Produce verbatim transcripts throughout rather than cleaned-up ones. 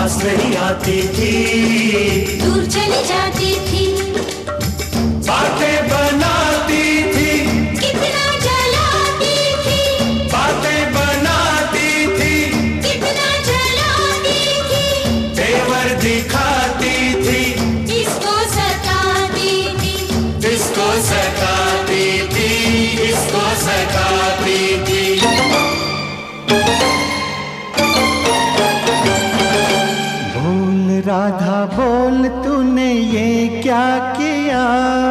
पास नहीं आती थी, दूर चली जाती थी, बातें बनाती थी, कितना जलाती थी, बातें बनाती थी, कितना जलाती थी, तेवर दिखाती थी, इसको सताती थी, इसको सताती थी, इसको सताती थी। बोल राधा बोल, तूने ये क्या किया?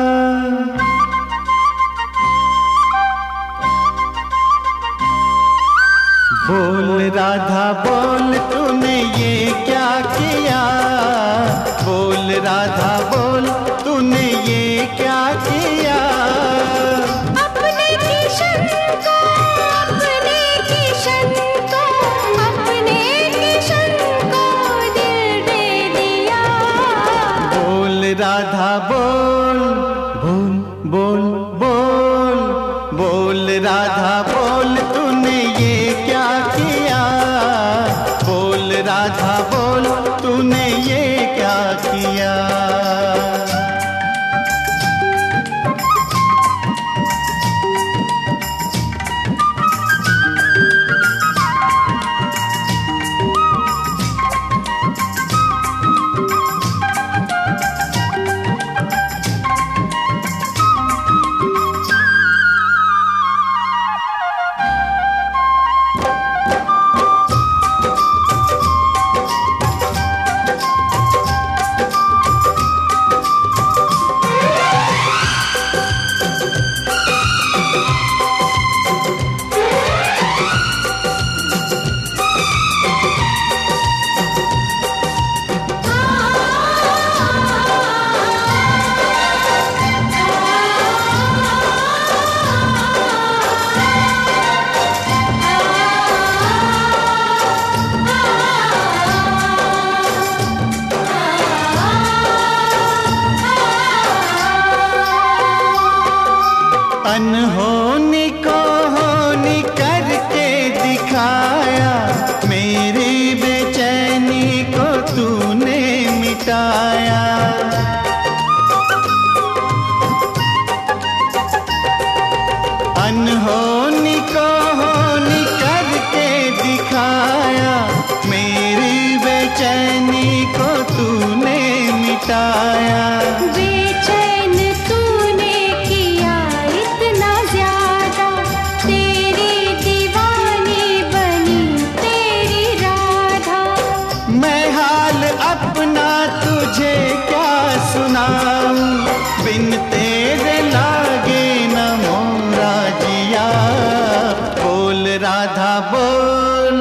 बोल राधा बोल, तूने ये क्या किया? बोल राधा बोल, तूने ये क्या किया? अपने किशन को, अपने किशन को, अपने किशन को दिल दे दिया। बोल राधा बोल, बोल बोल बोल, बोल राधा बोल, तूने ये क्या किया? बोल राधा बोल, तूने ये क्या किया? अनहोनी को होनी करके दिखाया, मेरी बेचैनी को तूने मिटाया। अनहोनी को होनी करके दिखाया, मेरी बेचैनी को तूने मिटाया। बेचैन तूने किया इतना ज्यादा, तेरी दीवानी बनी तेरी राधा। मैं हाल अपना तुझे क्या सुनाऊं, बिन तेरे लागे न मोरा जिया। बोल राधा बोल,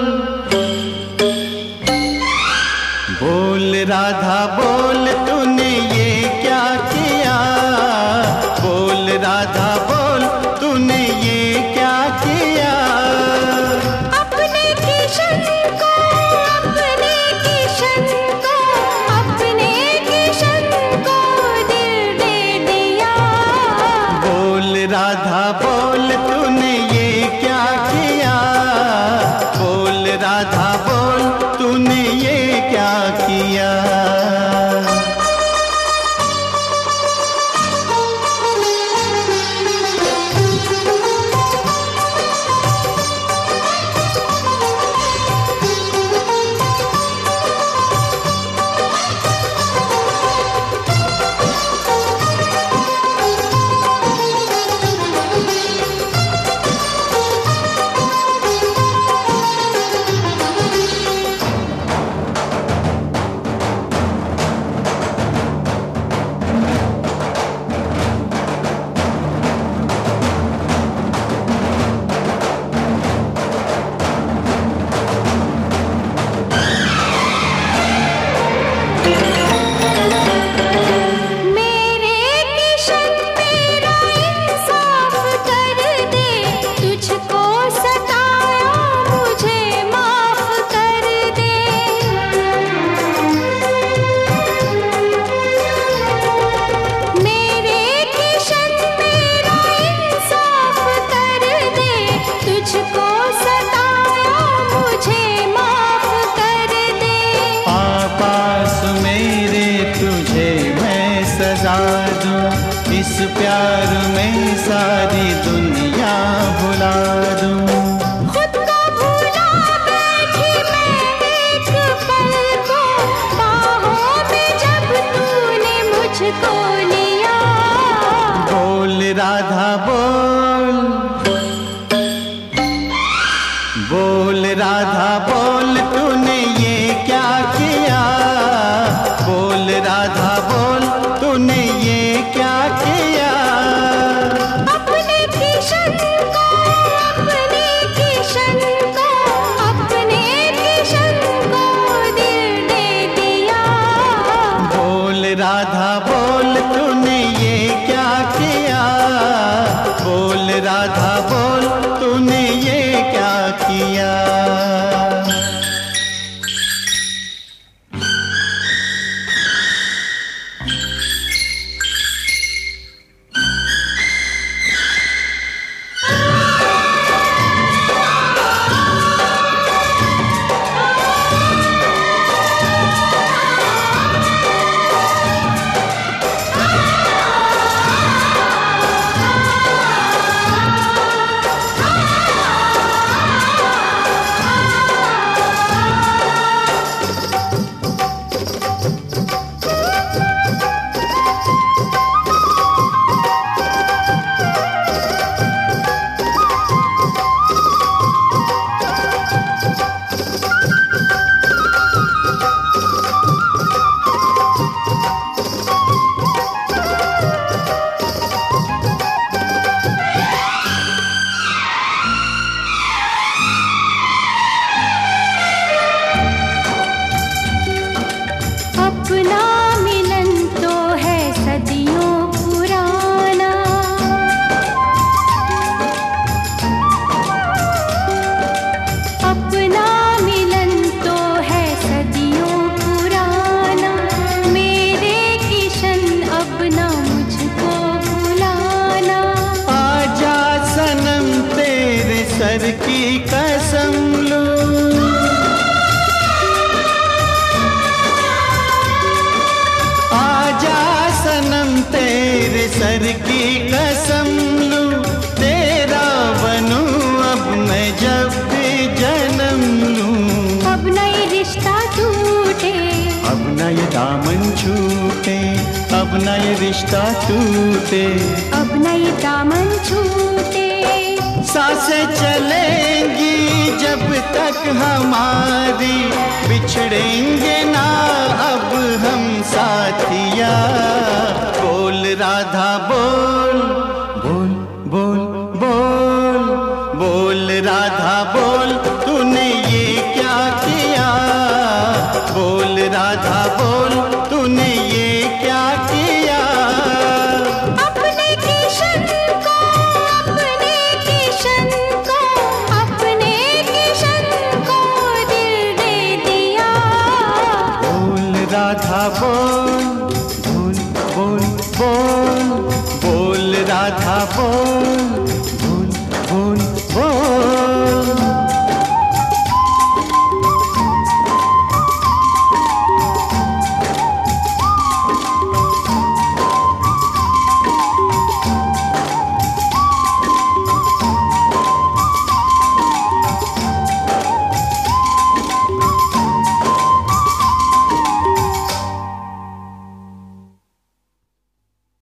बोल राधा बोल, तूने ये क्या किया? बोल राधा बोल, तूने ये क्या किया? अपने किशन को, अपने किशन को, अपने किशन को दिल दे दिया। बोल राधा बोल, तूने ये क्या किया? बोल राधा बोल, तूने ये क्या किया? राधा बोल तूने ये क्या किया, बोल राधा बोल तूने ये क्या किया। अपना मिलन तो है सदियों पुराना, अपना मिलन तो है सदियों पुराना। मेरे किशन अब ना मुझको भुलाना। आजा सनम तेरे सर की कसम लूं, तेरे सर की कसम लूं, तेरा बनूं अब मैं जब भी जन्म लूं। अब नई रिश्ता टूटे, अब न ये दामन छूटे, अब न ये रिश्ता टूटे, अब नई दामन छूटे। सांसें चलेंगी जब तक हमारी, बिछड़ेंगे ना अब हम साथिया। बोल राधा बोल, बोल बोल बोल, बोल राधा बोल तूने ये क्या किया, बोल राधा बोल तूने ये क्या किया। अपने किशन को, अपने किशन को, अपने किशन को दिल दे दिया। बोल राधा बोल, बोल बोल बोल, बोल राधा बोल।